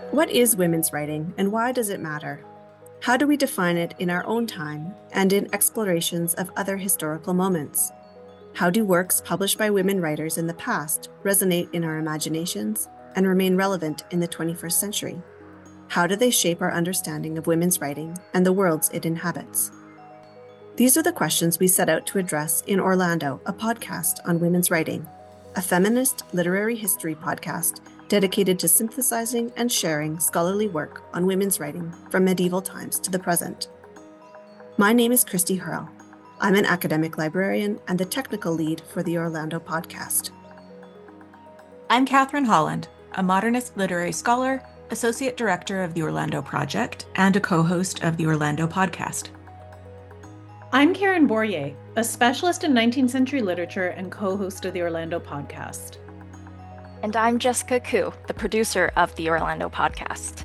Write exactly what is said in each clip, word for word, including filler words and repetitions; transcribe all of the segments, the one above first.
What is women's writing and why does it matter? How do we define it in our own time and in explorations of other historical moments? How do works published by women writers in the past resonate in our imaginations and remain relevant in the twenty-first century? How do they shape our understanding of women's writing and the worlds it inhabits? These are the questions we set out to address in Orlando, a podcast on women's writing, a feminist literary history podcast dedicated to synthesizing and sharing scholarly work on women's writing from medieval times to the present. My name is Christy Hurl. I'm an academic librarian and the technical lead for the Orlando podcast. I'm Catherine Holland, a modernist literary scholar, associate director of the Orlando Project, and a co-host of the Orlando podcast. I'm Karen Bourrier, a specialist in nineteenth century literature and co-host of the Orlando podcast. And I'm Jessica Koo, the producer of the Orlando podcast.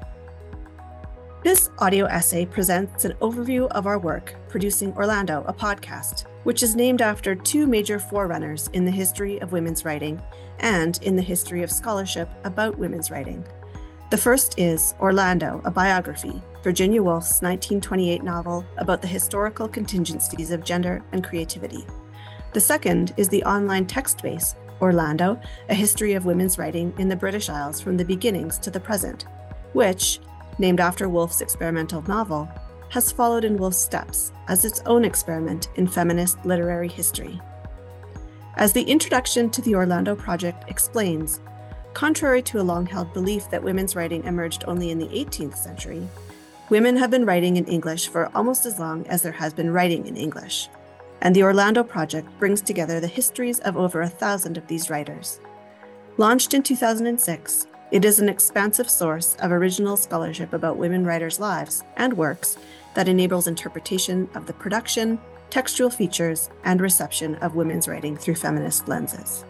This audio essay presents an overview of our work producing Orlando, a podcast, which is named after two major forerunners in the history of women's writing and in the history of scholarship about women's writing. The first is Orlando, a biography, Virginia Woolf's nineteen twenty-eight novel about the historical contingencies of gender and creativity. The second is the online text base, Orlando, a history of women's writing in the British Isles from the beginnings to the present, which, named after Woolf's experimental novel, has followed in Woolf's steps as its own experiment in feminist literary history. As the introduction to the Orlando Project explains, contrary to a long-held belief that women's writing emerged only in the eighteenth century, women have been writing in English for almost as long as there has been writing in English, and the Orlando Project brings together the histories of over a thousand of these writers. Launched in two thousand six, it is an expansive source of original scholarship about women writers' lives and works that enables interpretation of the production, textual features, and reception of women's writing through feminist lenses.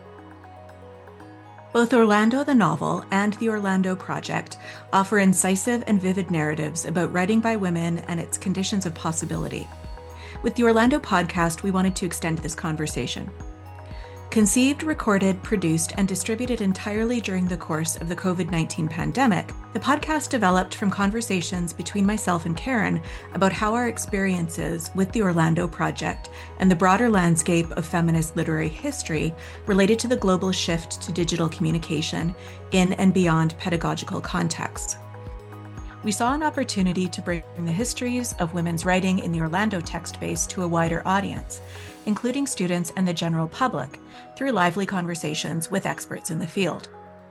Both Orlando the novel and the Orlando Project offer incisive and vivid narratives about writing by women and its conditions of possibility. With the Orlando podcast, we wanted to extend this conversation. Conceived, recorded, produced, and distributed entirely during the course of the covid nineteen pandemic, the podcast developed from conversations between myself and Karen about how our experiences with the Orlando Project and the broader landscape of feminist literary history related to the global shift to digital communication in and beyond pedagogical contexts. We saw an opportunity to bring the histories of women's writing in the Orlando text base to a wider audience, including students and the general public, through lively conversations with experts in the field.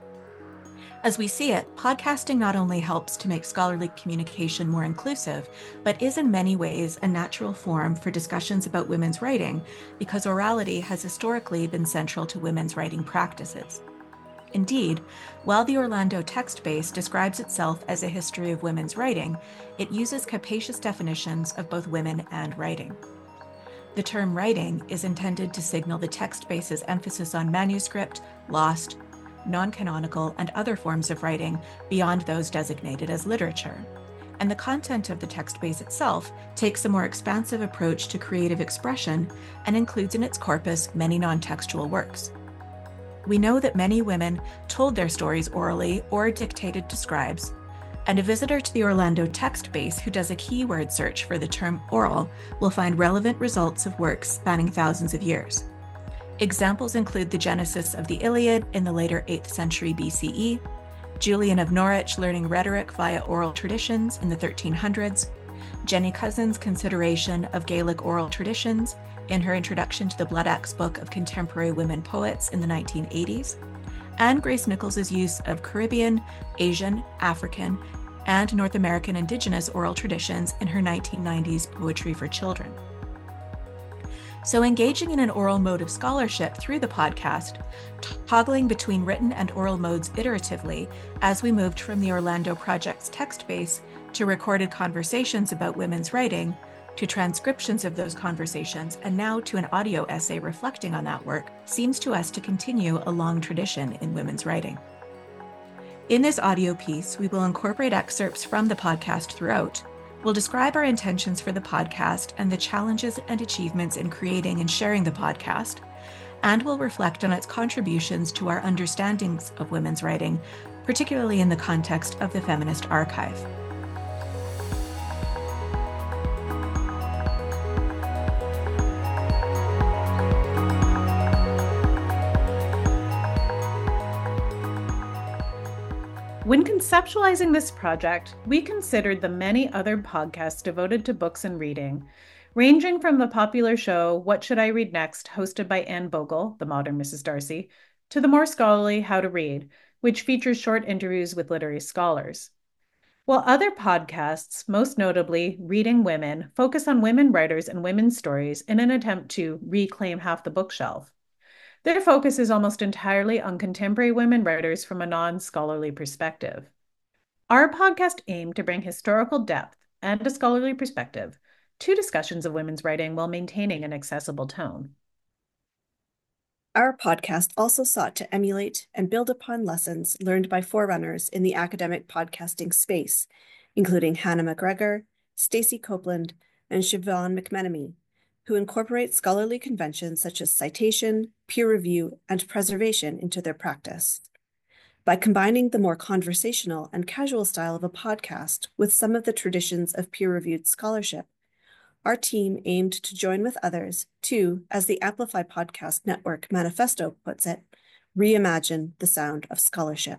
As we see it, podcasting not only helps to make scholarly communication more inclusive, but is in many ways a natural forum for discussions about women's writing, because orality has historically been central to women's writing practices. Indeed, while the Orlando text base describes itself as a history of women's writing, it uses capacious definitions of both women and writing. The term writing is intended to signal the text base's emphasis on manuscript, lost, non-canonical, and other forms of writing beyond those designated as literature. And the content of the text base itself takes a more expansive approach to creative expression and includes in its corpus many non-textual works. We know that many women told their stories orally or dictated to scribes, and a visitor to the Orlando text base who does a keyword search for the term oral will find relevant results of works spanning thousands of years. Examples include the genesis of the Iliad in the later eighth century B C E, Julian of Norwich learning rhetoric via oral traditions in the thirteen hundreds, Jenny Cousin's consideration of Gaelic oral traditions in her introduction to the Blood Axe Book of Contemporary Women Poets in the nineteen eighties, and Grace Nichols's use of Caribbean, Asian, African, and North American Indigenous oral traditions in her nineteen nineties Poetry for Children. So engaging in an oral mode of scholarship through the podcast, toggling between written and oral modes iteratively as we moved from the Orlando Project's text base to recorded conversations about women's writing, to transcriptions of those conversations, and now to an audio essay reflecting on that work, seems to us to continue a long tradition in women's writing. In this audio piece, we will incorporate excerpts from the podcast throughout. We'll describe our intentions for the podcast and the challenges and achievements in creating and sharing the podcast, and will reflect on its contributions to our understandings of women's writing, particularly in the context of the Feminist Archive. When conceptualizing this project, we considered the many other podcasts devoted to books and reading, ranging from the popular show What Should I Read Next, hosted by Anne Bogle, the modern Missus Darcy, to the more scholarly How to Read, which features short interviews with literary scholars. While other podcasts, most notably Reading Women, focus on women writers and women's stories in an attempt to reclaim half the bookshelf, their focus is almost entirely on contemporary women writers from a non-scholarly perspective. Our podcast aimed to bring historical depth and a scholarly perspective to discussions of women's writing while maintaining an accessible tone. Our podcast also sought to emulate and build upon lessons learned by forerunners in the academic podcasting space, including Hannah McGregor, Stacey Copeland, and Siobhan McMenemy, who incorporate scholarly conventions such as citation, peer review, and preservation into their practice. By combining the more conversational and casual style of a podcast with some of the traditions of peer-reviewed scholarship, our team aimed to join with others to, as the Amplify Podcast Network manifesto puts it, reimagine the sound of scholarship.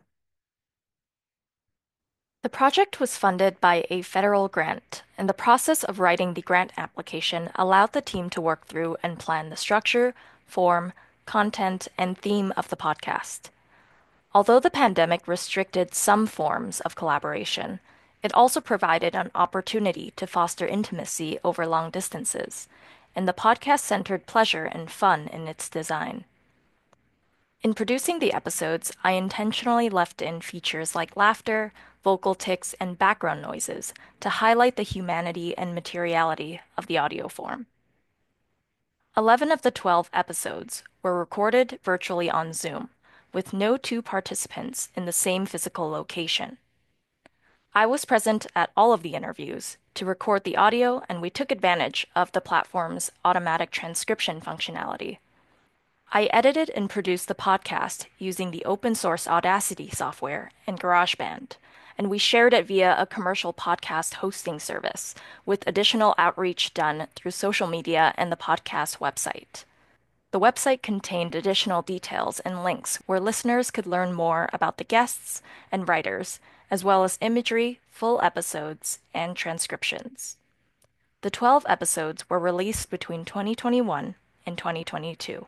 The project was funded by a federal grant, and the process of writing the grant application allowed the team to work through and plan the structure, form, content, and theme of the podcast. Although the pandemic restricted some forms of collaboration, it also provided an opportunity to foster intimacy over long distances, and the podcast centered pleasure and fun in its design. In producing the episodes, I intentionally left in features like laughter, vocal tics, and background noises to highlight the humanity and materiality of the audio form. Eleven of the twelve episodes were recorded virtually on Zoom, with no two participants in the same physical location. I was present at all of the interviews to record the audio, and we took advantage of the platform's automatic transcription functionality. I edited and produced the podcast using the open-source Audacity software and GarageBand, and we shared it via a commercial podcast hosting service, with additional outreach done through social media and the podcast website. The website contained additional details and links where listeners could learn more about the guests and writers, as well as imagery, full episodes, and transcriptions. The twelve episodes were released between twenty twenty-one and twenty twenty-two.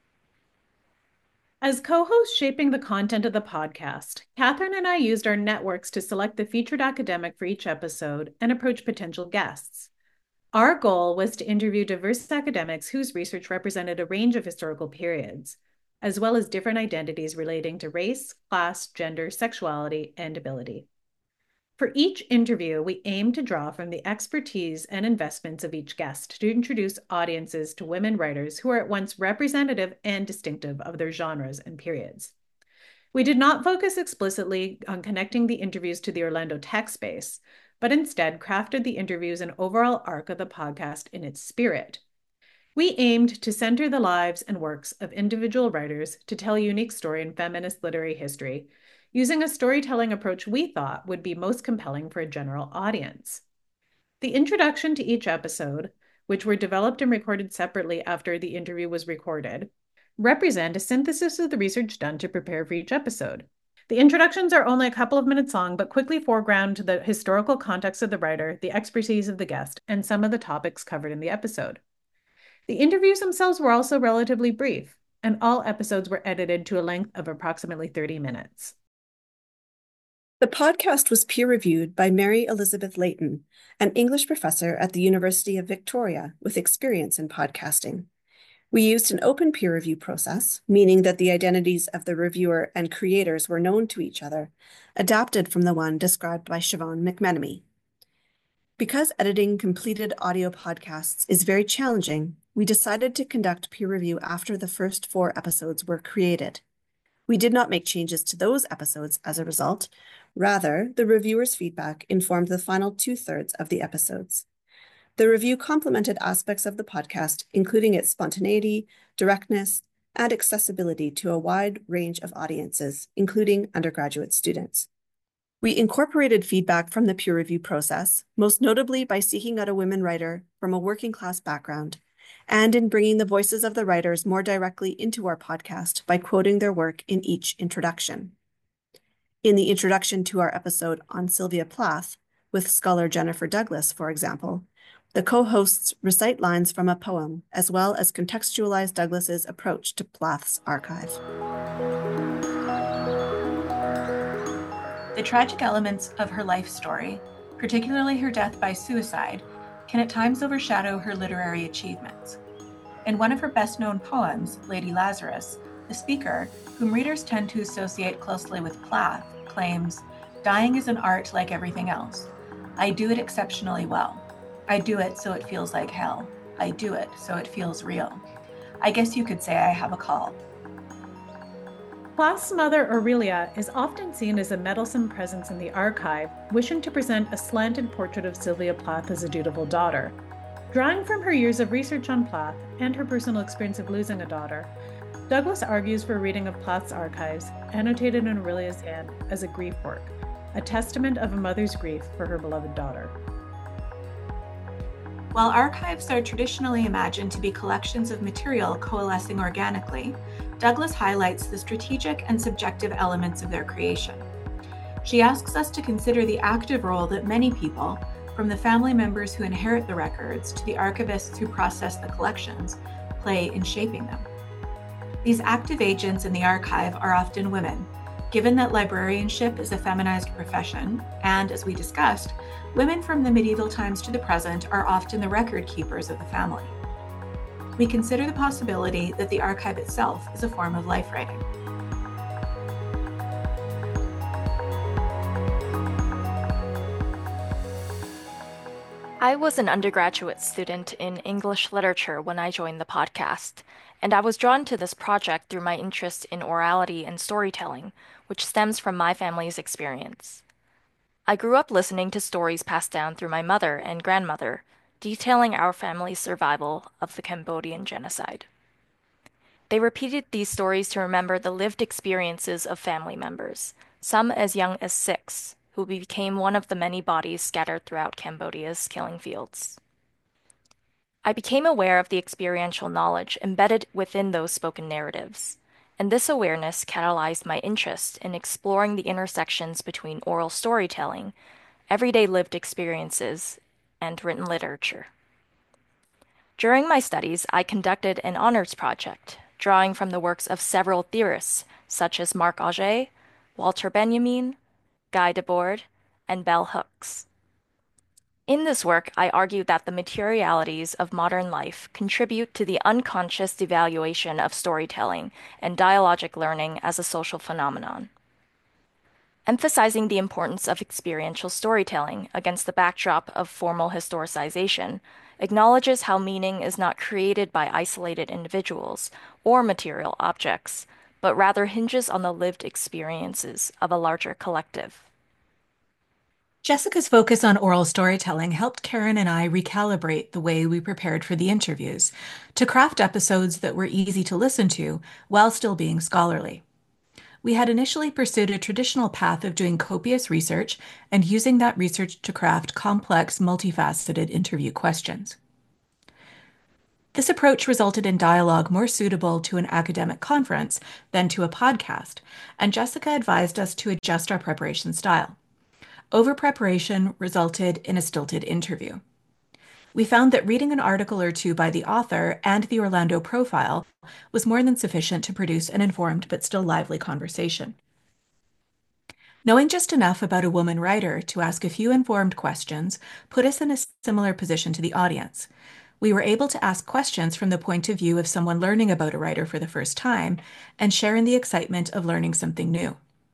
As co-hosts shaping the content of the podcast, Catherine and I used our networks to select the featured academic for each episode and approach potential guests. Our goal was to interview diverse academics whose research represented a range of historical periods, as well as different identities relating to race, class, gender, sexuality, and ability. For each interview, we aim to draw from the expertise and investments of each guest to introduce audiences to women writers who are at once representative and distinctive of their genres and periods. We did not focus explicitly on connecting the interviews to the Orlando tech space, but instead crafted the interviews and overall arc of the podcast in its spirit. We aimed to center the lives and works of individual writers to tell a unique story in feminist literary history, using a storytelling approach we thought would be most compelling for a general audience. The introduction to each episode, which were developed and recorded separately after the interview was recorded, represent a synthesis of the research done to prepare for each episode. The introductions are only a couple of minutes long, but quickly foreground the historical context of the writer, the expertise of the guest, and some of the topics covered in the episode. The interviews themselves were also relatively brief, and all episodes were edited to a length of approximately thirty minutes. The podcast was peer-reviewed by Mary Elizabeth Layton, an English professor at the University of Victoria with experience in podcasting. We used an open peer review process, meaning that the identities of the reviewer and creators were known to each other, adapted from the one described by Siobhan McMenemy. Because editing completed audio podcasts is very challenging, we decided to conduct peer review after the first four episodes were created. We did not make changes to those episodes as a result. Rather, the reviewers' feedback informed the final two-thirds of the episodes. The review complemented aspects of the podcast, including its spontaneity, directness, and accessibility to a wide range of audiences, including undergraduate students. We incorporated feedback from the peer review process, most notably by seeking out a women writer from a working class background, and in bringing the voices of the writers more directly into our podcast by quoting their work in each introduction. In the introduction to our episode on Sylvia Plath, with scholar Jennifer Douglas, for example, the co-hosts recite lines from a poem, as well as contextualize Douglas's approach to Plath's archive. The tragic elements of her life story, particularly her death by suicide, can at times overshadow her literary achievements. In one of her best-known poems, Lady Lazarus, the speaker, whom readers tend to associate closely with Plath, claims, "Dying is an art like everything else. I do it exceptionally well. I do it so it feels like hell. I do it so it feels real. I guess you could say I have a call." Plath's mother, Aurelia, is often seen as a meddlesome presence in the archive, wishing to present a slanted portrait of Sylvia Plath as a dutiful daughter. Drawing from her years of research on Plath and her personal experience of losing a daughter, Douglas argues for a reading of Plath's archives, annotated in Aurelia's hand, as a grief work, a testament of a mother's grief for her beloved daughter. While archives are traditionally imagined to be collections of material coalescing organically, Douglas highlights the strategic and subjective elements of their creation. She asks us to consider the active role that many people, from the family members who inherit the records to the archivists who process the collections, play in shaping them. These active agents in the archive are often women, given that librarianship is a feminized profession, and as we discussed, women from the medieval times to the present are often the record keepers of the family. We consider the possibility that the archive itself is a form of life writing. I was an undergraduate student in English literature when I joined the podcast, and I was drawn to this project through my interest in orality and storytelling, which stems from my family's experience. I grew up listening to stories passed down through my mother and grandmother, detailing our family's survival of the Cambodian genocide. They repeated these stories to remember the lived experiences of family members, some as young as six, who became one of the many bodies scattered throughout Cambodia's killing fields. I became aware of the experiential knowledge embedded within those spoken narratives, and this awareness catalyzed my interest in exploring the intersections between oral storytelling, everyday lived experiences, and written literature. During my studies, I conducted an honors project, drawing from the works of several theorists, such as Marc Augé, Walter Benjamin, Guy Debord, and Bell Hooks. In this work, I argued that the materialities of modern life contribute to the unconscious devaluation of storytelling and dialogic learning as a social phenomenon. Emphasizing the importance of experiential storytelling against the backdrop of formal historicization acknowledges how meaning is not created by isolated individuals or material objects, but rather hinges on the lived experiences of a larger collective. Jessica's focus on oral storytelling helped Karen and I recalibrate the way we prepared for the interviews to craft episodes that were easy to listen to while still being scholarly. We had initially pursued a traditional path of doing copious research and using that research to craft complex, multifaceted interview questions. This approach resulted in dialogue more suitable to an academic conference than to a podcast, and Jessica advised us to adjust our preparation style. Over-preparation resulted in a stilted interview. We found that reading an article or two by the author and the Orlando profile was more than sufficient to produce an informed but still lively conversation. Knowing just enough about a woman writer to ask a few informed questions put us in a similar position to the audience. We were able to ask questions from the point of view of someone learning about a writer for the first time and share in the excitement of learning something new.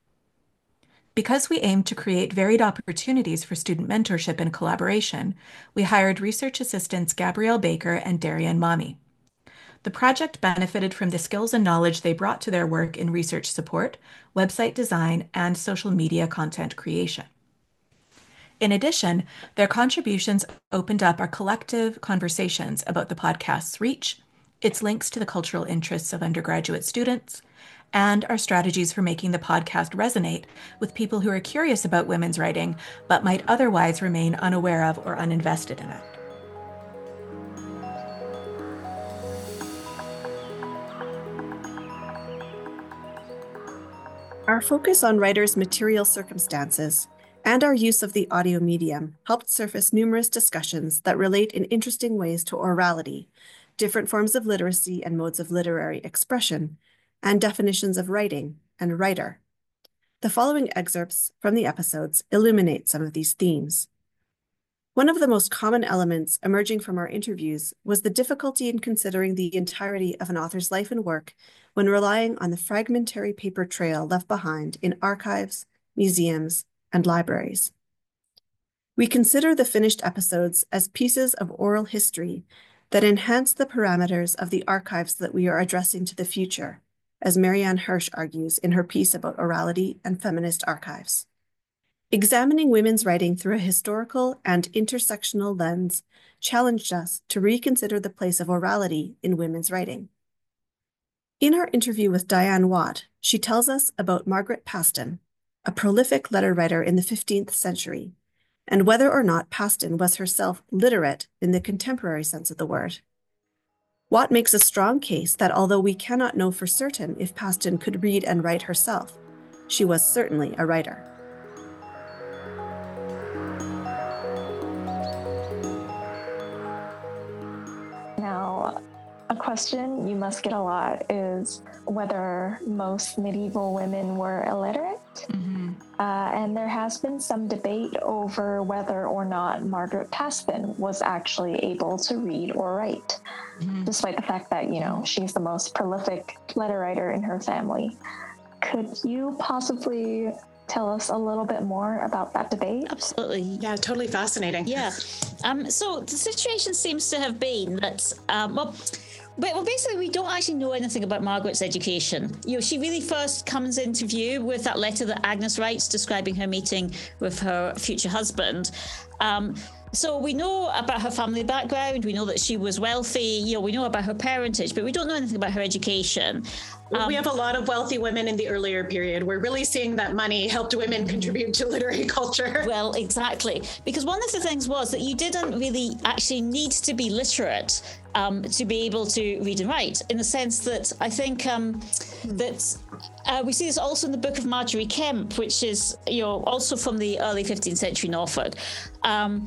Because we aimed to create varied opportunities for student mentorship and collaboration, we hired research assistants Gabrielle Baker and Darian Mami. The project benefited from the skills and knowledge they brought to their work in research support, website design, and social media content creation. In addition, their contributions opened up our collective conversations about the podcast's reach, its links to the cultural interests of undergraduate students, and our strategies for making the podcast resonate with people who are curious about women's writing but might otherwise remain unaware of or uninvested in it. Our focus on writers' material circumstances and our use of the audio medium helped surface numerous discussions that relate in interesting ways to orality, different forms of literacy and modes of literary expression, and definitions of writing and writer. The following excerpts from the episodes illuminate some of these themes. One of the most common elements emerging from our interviews was the difficulty in considering the entirety of an author's life and work when relying on the fragmentary paper trail left behind in archives, museums, and libraries. We consider the finished episodes as pieces of oral history that enhance the parameters of the archives that we are addressing to the future, as Marianne Hirsch argues in her piece about orality and feminist archives. Examining women's writing through a historical and intersectional lens challenged us to reconsider the place of orality in women's writing. In our interview with Diane Watt, she tells us about Margaret Paston, a prolific letter writer in the fifteenth century, and whether or not Paston was herself literate in the contemporary sense of the word. Watt makes a strong case that although we cannot know for certain if Paston could read and write herself, she was certainly a writer. Now, a question you must get a lot is whether most medieval women were illiterate. Mm-hmm. Uh, and there has been some debate over whether or not Margaret Paston was actually able to read or write, mm-hmm. despite the fact that, you know, she's the most prolific letter writer in her family. Could you possibly tell us a little bit more about that debate? Absolutely. Yeah, totally fascinating. Yeah. Um, so the situation seems to have been that, um, well, But, well, basically, we don't actually know anything about Margaret's education. You know, she really first comes into view with that letter that Agnes writes describing her meeting with her future husband. Um, so we know about her family background. We know that she was wealthy. You know, we know about her parentage, but we don't know anything about her education. Um, we have a lot of wealthy women in the earlier period. We're really seeing that money helped women contribute to literary culture. Well, exactly. Because one of the things was that you didn't really actually need to be literate um, to be able to read and write, in the sense that I think um, that uh, we see this also in the book of Margery Kempe, which is, you know, also from the early fifteenth century Norfolk. Um,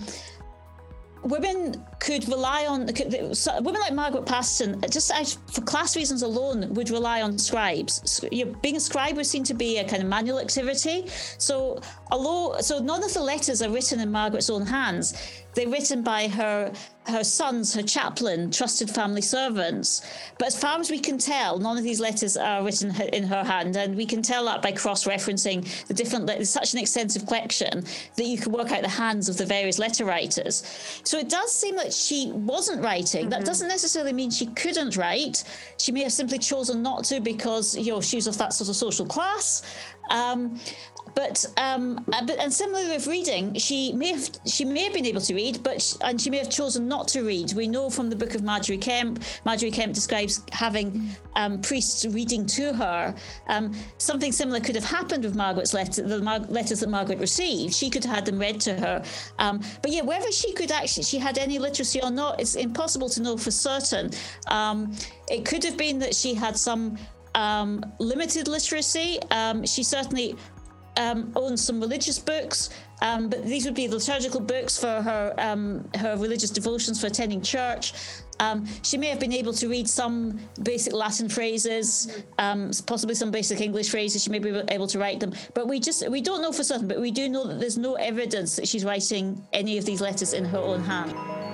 Women could rely on, could, so women like Margaret Paston, just as, for class reasons alone, would rely on scribes. You know, being a scribe was seen to be a kind of manual activity. So, although, so none of the letters are written in Margaret's own hands. They're written by her her sons, her chaplain, trusted family servants. But as far as we can tell, none of these letters are written in her hand, and we can tell that by cross-referencing the different letters. It's such an extensive collection that you can work out the hands of the various letter writers. So it does seem that she wasn't writing. Mm-hmm. That doesn't necessarily mean she couldn't write. She may have simply chosen not to because, you know, she was of that sort of social class. Um, But um, but and similarly with reading, she may have she may have been able to read, but she, and she may have chosen not to read. We know from the book of Margery Kempe, Margery Kempe describes having um, priests reading to her. Um, something similar could have happened with Margaret's letter, the Mar- letters that Margaret received. She could have had them read to her. Um, but yeah, whether she could actually she had any literacy or not, it's impossible to know for certain. Um, it could have been that she had some um, limited literacy. Um, she certainly. Um, owns some religious books, um, but these would be liturgical books for her um, her religious devotions for attending church. Um, she may have been able to read some basic Latin phrases, um, possibly some basic English phrases. She may be able to write them, but we just we don't know for certain. But we do know that there's no evidence that she's writing any of these letters in her own hand.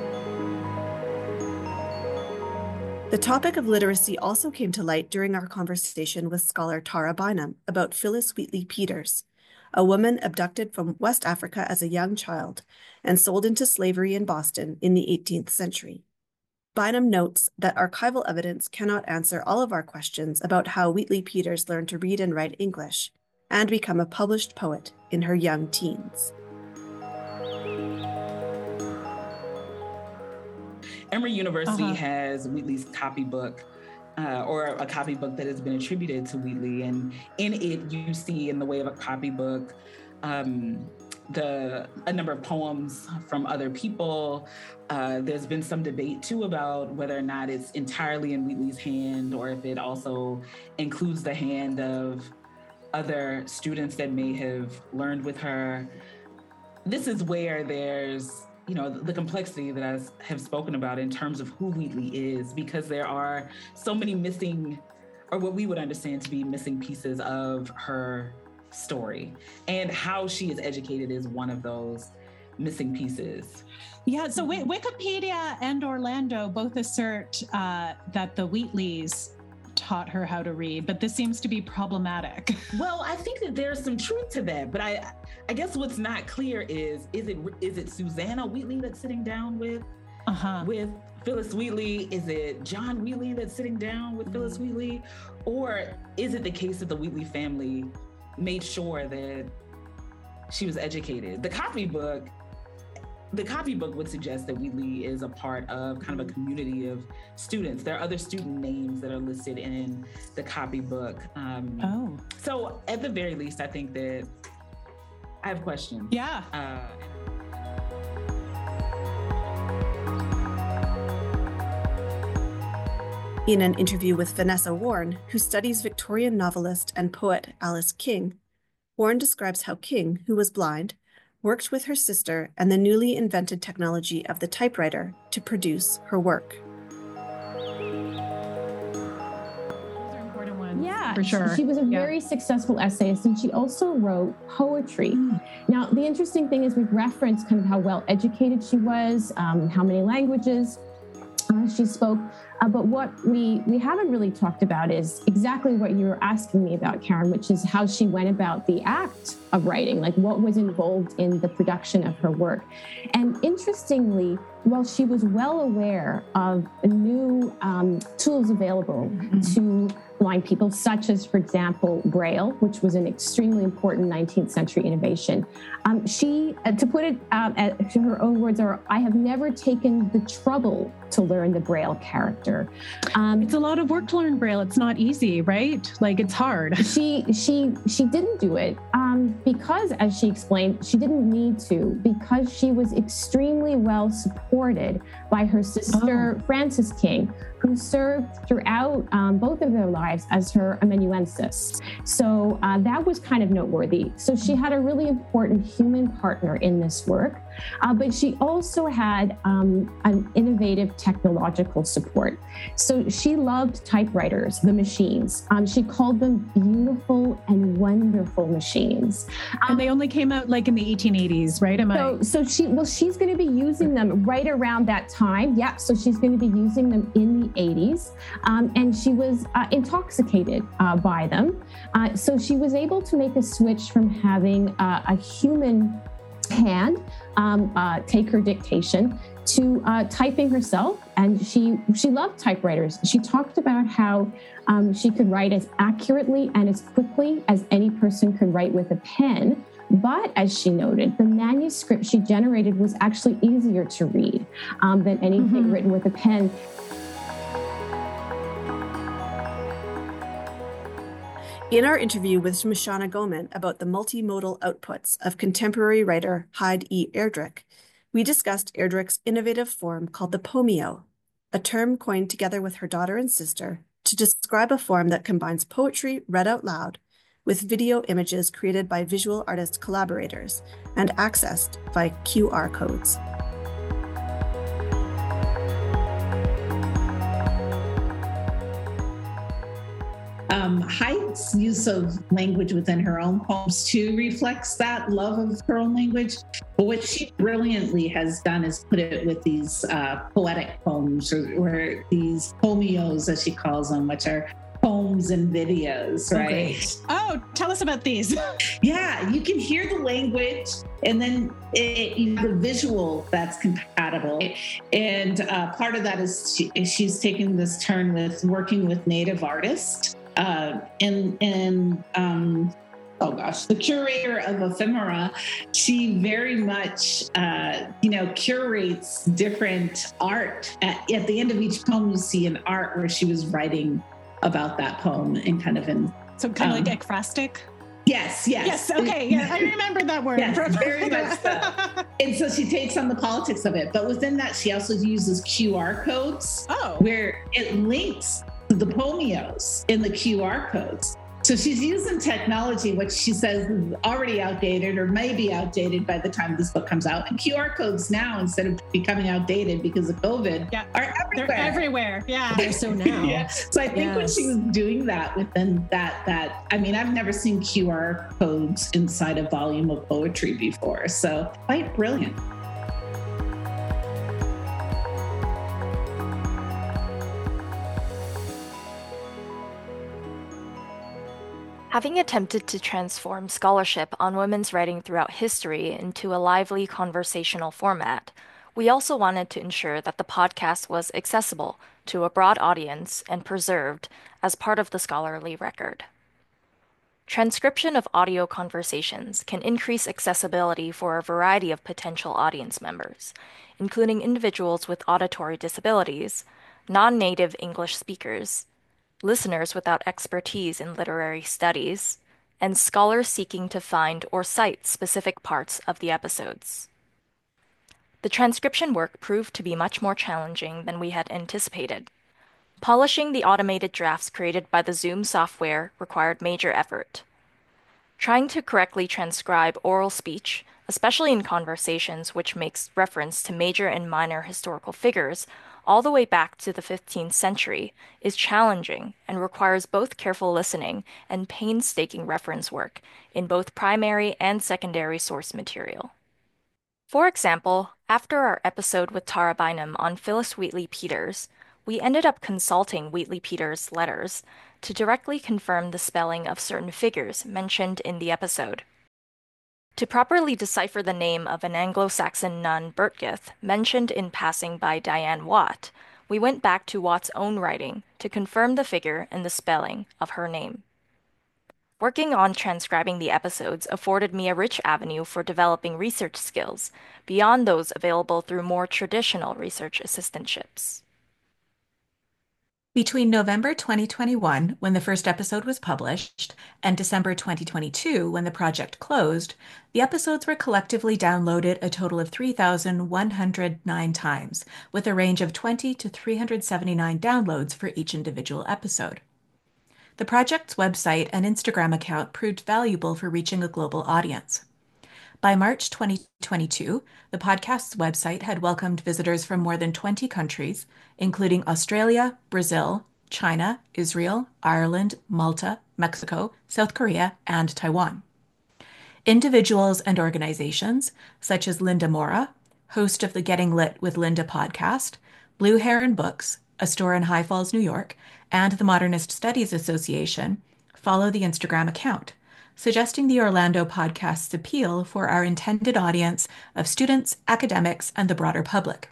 The topic of literacy also came to light during our conversation with scholar Tara Bynum about Phyllis Wheatley Peters, a woman abducted from West Africa as a young child and sold into slavery in Boston in the eighteenth century. Bynum notes that archival evidence cannot answer all of our questions about how Wheatley Peters learned to read and write English and become a published poet in her young teens. Emory University Uh-huh. has Wheatley's copybook, uh, or a copybook that has been attributed to Wheatley. And in it, you see, in the way of a copybook, um, the a number of poems from other people. Uh, there's been some debate too about whether or not it's entirely in Wheatley's hand, or if it also includes the hand of other students that may have learned with her. This is where there's, you know, the complexity that I have spoken about in terms of who Wheatley is, because there are so many missing, or what we would understand to be missing pieces of her story, and how she is educated is one of those missing pieces. Yeah, so w- Wikipedia and Orlando both assert uh, that the Wheatleys taught her how to read, but this seems to be problematic. Well, I think that there's some truth to that, but I I guess what's not clear is, is it is it Susanna Wheatley that's sitting down with Uh-huh. with Phyllis Wheatley? Is it John Wheatley that's sitting down with mm-hmm. Phyllis Wheatley? Or is it the case that the Wheatley family made sure that she was educated? The copybook, the copybook would suggest that Wheatley is a part of kind of a community of students. There are other student names that are listed in the copybook. Um, oh. So at the very least, I think that I have questions. Yeah. Uh, In an interview with Vanessa Warren, who studies Victorian novelist and poet Alice King, Warren describes how King, who was blind, worked with her sister and the newly invented technology of the typewriter to produce her work. Those are important ones. Yeah, for sure. She was a yeah. very successful essayist, and she also wrote poetry. Mm. Now, the interesting thing is we've referenced kind of how well educated she was, um, how many languages uh, she spoke. Uh, but what we, we haven't really talked about is exactly what you were asking me about, Karen, which is how she went about the act of writing, like what was involved in the production of her work. And interestingly, while she was well aware of new um, tools available mm-hmm. to blind people, such as, for example, Braille, which was an extremely important nineteenth century innovation, um, she, uh, to put it um, at, to her own words, are, I have never taken the trouble to learn the Braille character. Um, it's a lot of work to learn Braille. It's not easy, right? Like, it's hard. She she she didn't do it um, because, as she explained, she didn't need to, because she was extremely well supported by her sister, oh. Frances King, who served throughout um, both of their lives as her amanuensis. So uh, that was kind of noteworthy. So she had a really important human partner in this work, uh, but she also had um, an innovative technological support. So she loved typewriters, the machines. Um, she called them beautiful and wonderful machines. Um, and they only came out like in the eighteen eighties, right? Am so, I? So she, well, she's going to be using them right around that time. Yeah. So she's going to be using them in the eighties. Um, and she was uh, intoxicated uh, by them. Uh, so she was able to make a switch from having uh, a human hand um, uh, take her dictation to uh, typing herself. And she she loved typewriters. She talked about how um, she could write as accurately and as quickly as any person could write with a pen. But as she noted, the manuscript she generated was actually easier to read um, than anything mm-hmm. written with a pen. In our interview with Mashana Goman about the multimodal outputs of contemporary writer Hyde E. Erdrich, we discussed Erdrich's innovative form called the Pomeo, a term coined together with her daughter and sister to describe a form that combines poetry read out loud with video images created by visual artist collaborators and accessed by Q R codes. Um, Hyde's use of language within her own poems too reflects that love of her own language. But what she brilliantly has done is put it with these uh, poetic poems, or, or these pomeos, as she calls them, which are poems and videos, right? Oh, oh, tell us about these. Yeah, you can hear the language, and then it, you have the visual that's compatible. And uh, part of that is she, she's taking this turn with working with Native artists. Uh, and and um, oh gosh, the curator of ephemera, she very much, uh, you know, curates different art. At, at the end of each poem, you see an art where she was writing about that poem and kind of in. So kind um, of like ekphrastic? Yes, yes. Yes, okay. Yeah, I remember that word. Yes, very much so. And so she takes on the politics of it. But within that, she also uses Q R codes oh. where it links to the poemios in the Q R codes. So she's using technology, which she says is already outdated or may be outdated by the time this book comes out. And Q R codes now, instead of becoming outdated because of COVID, yeah. are everywhere. They're everywhere. Yeah. They're so now. Yeah. So I think yes. when she was doing that within that, that, I mean, I've never seen Q R codes inside a volume of poetry before. So quite brilliant. Having attempted to transform scholarship on women's writing throughout history into a lively conversational format, we also wanted to ensure that the podcast was accessible to a broad audience and preserved as part of the scholarly record. Transcription of audio conversations can increase accessibility for a variety of potential audience members, including individuals with auditory disabilities, non-native English speakers, listeners without expertise in literary studies, and scholars seeking to find or cite specific parts of the episodes. The transcription work proved to be much more challenging than we had anticipated. Polishing the automated drafts created by the Zoom software required major effort. Trying to correctly transcribe oral speech, especially in conversations which makes reference to major and minor historical figures, all the way back to the fifteenth century, is challenging and requires both careful listening and painstaking reference work in both primary and secondary source material. For example, after our episode with Tara Bynum on Phyllis Wheatley Peters, we ended up consulting Wheatley Peters' letters to directly confirm the spelling of certain figures mentioned in the episode. To properly decipher the name of an Anglo-Saxon nun, Bertgith, mentioned in passing by Diane Watt, we went back to Watt's own writing to confirm the figure and the spelling of her name. Working on transcribing the episodes afforded me a rich avenue for developing research skills beyond those available through more traditional research assistantships. Between November twenty twenty-one, when the first episode was published, and December twenty twenty-two, when the project closed, the episodes were collectively downloaded a total of three thousand one hundred nine times, with a range of twenty to three hundred seventy-nine downloads for each individual episode. The project's website and Instagram account proved valuable for reaching a global audience. By March twenty twenty-two, the podcast's website had welcomed visitors from more than twenty countries, including Australia, Brazil, China, Israel, Ireland, Malta, Mexico, South Korea, and Taiwan. Individuals and organizations, such as Linda Mora, host of the Getting Lit with Linda podcast, Blue Heron Books, a store in High Falls, New York, and the Modernist Studies Association, follow the Instagram account, suggesting the Orlando podcast's appeal for our intended audience of students, academics, and the broader public.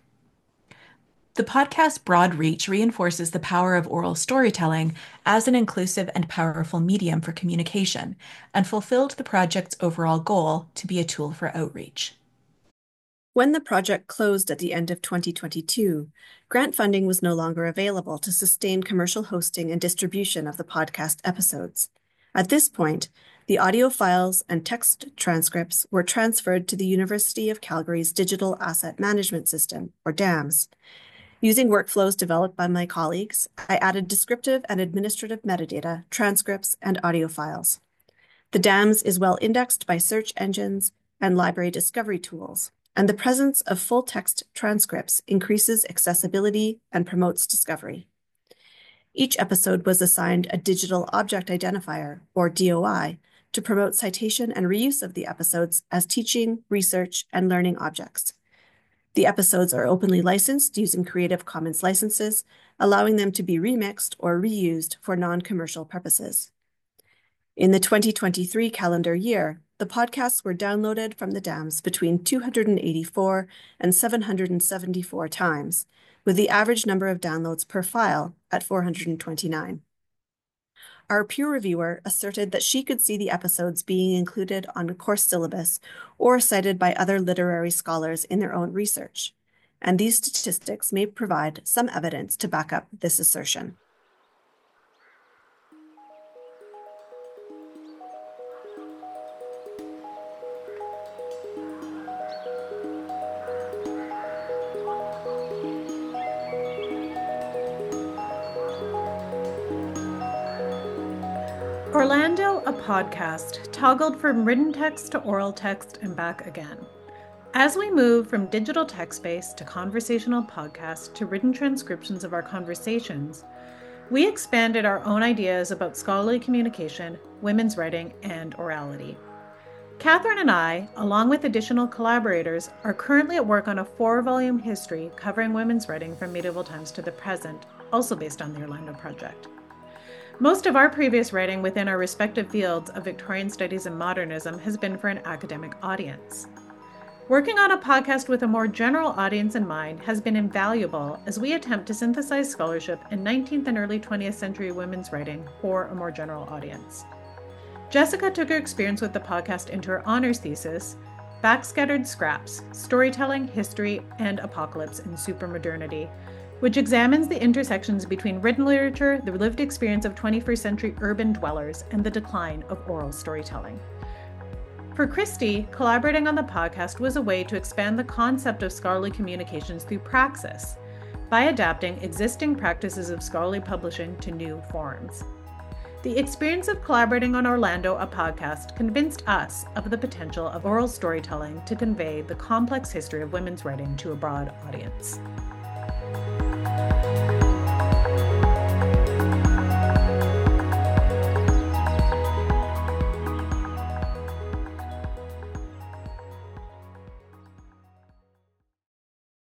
The podcast's broad reach reinforces the power of oral storytelling as an inclusive and powerful medium for communication, and fulfilled the project's overall goal to be a tool for outreach. When the project closed at the end of twenty twenty-two, grant funding was no longer available to sustain commercial hosting and distribution of the podcast episodes. At this point, the audio files and text transcripts were transferred to the University of Calgary's Digital Asset Management System, or D A M S. Using workflows developed by my colleagues, I added descriptive and administrative metadata, transcripts, and audio files. The D A M S is well indexed by search engines and library discovery tools, and the presence of full-text transcripts increases accessibility and promotes discovery. Each episode was assigned a Digital Object Identifier, or D O I, to promote citation and reuse of the episodes as teaching, research, and learning objects. The episodes are openly licensed using Creative Commons licenses, allowing them to be remixed or reused for non-commercial purposes. In the twenty twenty-three calendar year, the podcasts were downloaded from the D A M S between two hundred eighty-four and seven hundred seventy-four times, with the average number of downloads per file at four hundred twenty-nine. our peer reviewer asserted that she could see the episodes being included on a course syllabus or cited by other literary scholars in their own research, and these statistics may provide some evidence to back up this assertion. Orlando, a podcast, toggled from written text to oral text and back again. As we move from digital text-based to conversational podcasts to written transcriptions of our conversations, we expanded our own ideas about scholarly communication, women's writing, and orality. Catherine and I, along with additional collaborators, are currently at work on a four-volume history covering women's writing from medieval times to the present, also based on the Orlando Project. Most of our previous writing within our respective fields of Victorian studies and modernism has been for an academic audience. Working on a podcast with a more general audience in mind has been invaluable as we attempt to synthesize scholarship in nineteenth and early twentieth century women's writing for a more general audience. Jessica took her experience with the podcast into her honors thesis, Backscattered Scraps, Storytelling, History, and Apocalypse in Supermodernity, which examines the intersections between written literature, the lived experience of twenty-first century urban dwellers, and the decline of oral storytelling. For Christy, collaborating on the podcast was a way to expand the concept of scholarly communications through praxis, by adapting existing practices of scholarly publishing to new forms. The experience of collaborating on Orlando, a podcast, convinced us of the potential of oral storytelling to convey the complex history of women's writing to a broad audience.